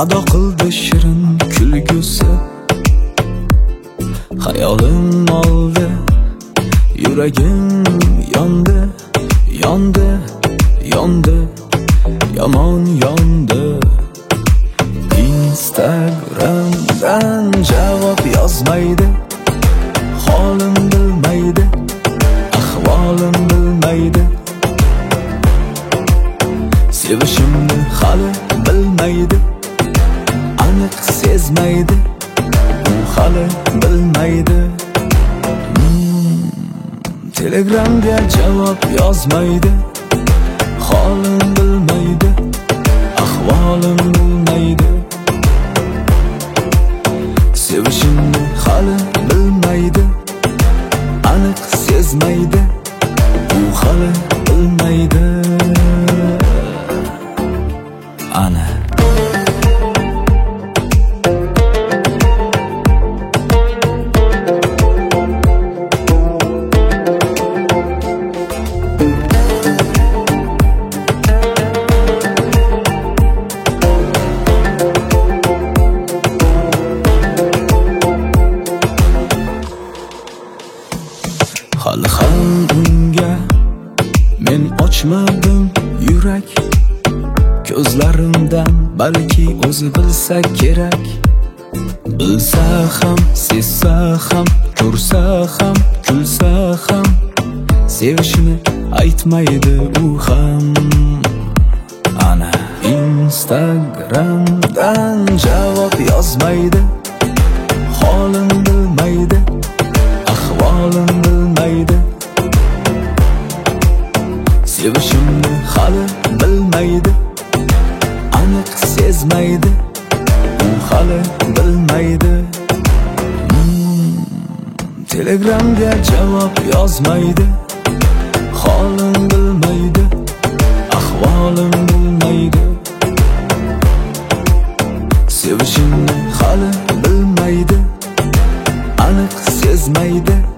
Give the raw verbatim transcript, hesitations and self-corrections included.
ado qildi shirin kulgusi. Hayolim oldi, yuragim yondi, yondi, yondi, yomon yondi. Instagramdan javob yozmaydi, holim bilmaydi, ahvolim bilmaydi. Sevishimni hali bilmaydi, aniq sezmaydi, u hali bilmaydi. hmm, Telegramga javob yozmaydi, holim bilmaydi, ahvolim bilmaydi. Sevishimni hali bilmaydi, aniq sezmaydi, u hali bilmaydi. Ana hali ham unga men ochmadim yurak. Ko'zlarimdan balki o'zi bilsa kerak. Bilsa ham, sezsa ham, ko'rsa ham, kulsa ham, sevishini aytmaydi u ham. Ana Instagramdan javob yozmaydi, holim bilmaydi, ahvolim bilmaydi. Sevishimni hali bilmaydi, aniq sezmaydi, u hali bilmaydi. hmm, Telegramga javob yozmaydi, holim bilmaydi, ahvolim bilmaydi. Sevishimni hali bilmaydi, aniq sezmaydi,